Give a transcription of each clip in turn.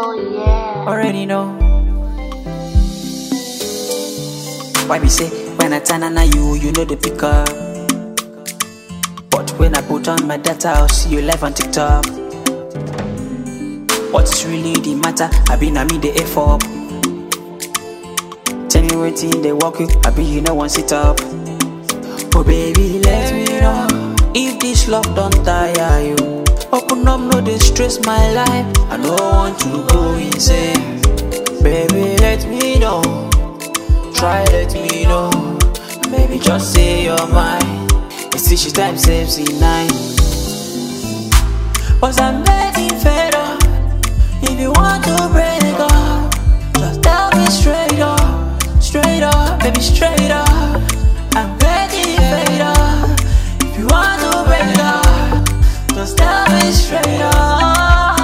Oh yeah. Already know. Why be say when I turn on you know the pick up. But when I put on my data, I'll see you live on TikTok. What's really the matter? I been a me the F up. Tell me what in they walk you, I be you know one sit up. Oh baby, let me know if this love don't tire you. Open up, no distress my life. I don't want to go insane. Baby, let me know. Try let me know. Baby, just say you're mine. It's each time saves in 9. Cause I'm getting fed up. If you want to break up, just tell me straight up, baby, straight up. I'm getting fed up. If you want to break up, just tell me straight up.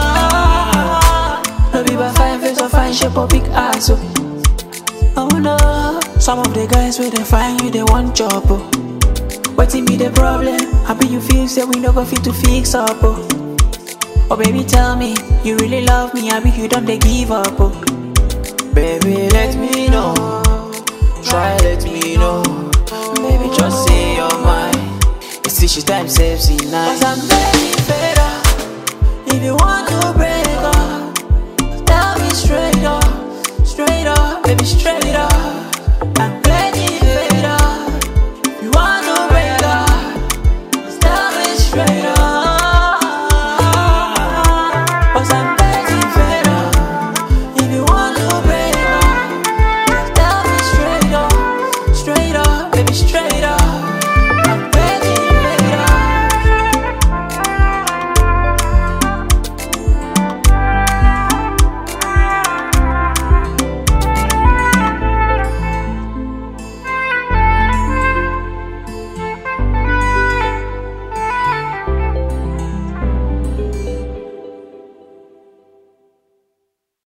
No be by fine face or fine shape or big ass. Oh no, some of the guys where they find you, they want job. Waiting be the problem. Happy you feel say we no go fit to fix up. Oh baby, tell me you really love me. Happy you don't they give up. Baby, let me know. Try let me know. Baby, just say you're mine. It's each time saves in 9. Cause I'm very fed up. If you want to break up, tell me straight up, baby, straight up. I'm very fed up. If you want to break up, tell me straight up.